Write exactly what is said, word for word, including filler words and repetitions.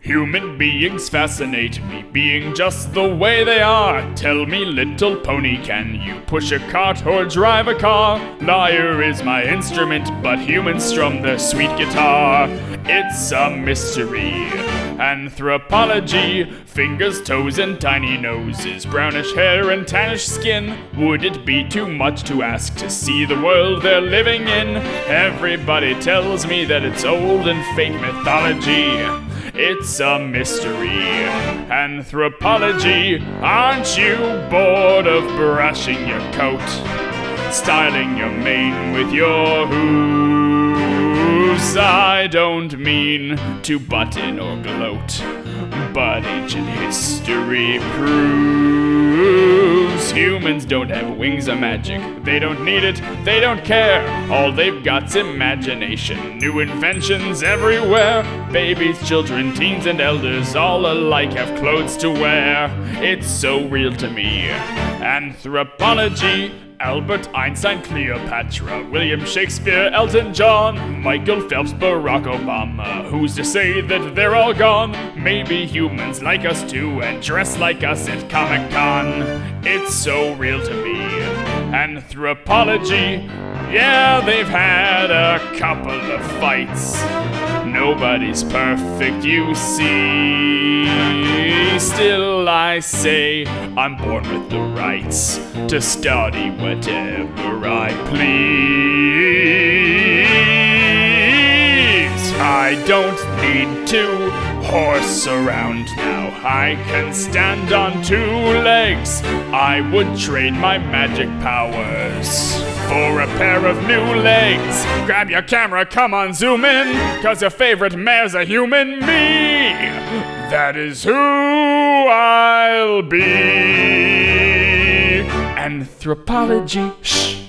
Human beings fascinate me, being just the way they are. Tell me, little pony, can you push a cart or drive a car? Lyre is my instrument, but humans strum their sweet guitar. It's a mystery. Anthropology, fingers, toes, and tiny noses, brownish hair and tannish skin. Would it be too much to ask to see the world they're living in? Everybody tells me that it's old and fake mythology. It's a mystery. Anthropology, aren't you bored of brushing your coat, styling your mane with your hooves? I don't mean to butt in or gloat, but ancient history proves humans don't have wings or magic. They don't need it, they don't care. All they've got's imagination. New inventions everywhere. Babies, children, teens, and elders all alike have clothes to wear. It's so real to me. Anthropology, Albert Einstein, Cleopatra, William Shakespeare, Elton John, Michael Phelps, Barack Obama. Who's to say that they're all gone? Maybe humans like us too and dress like us at Comic-Con. It's so real to me. Anthropology, yeah, they've had a couple of fights. Nobody's perfect, you see. Still I say I'm born with the rights to study whatever I please. I don't need to horse around now. I can stand on two legs. I would trade my magic powers for a pair of new legs. Grab your camera, come on, zoom in, 'cause your favorite mare's a human, me. That is who I'll be. Anthropology, shh.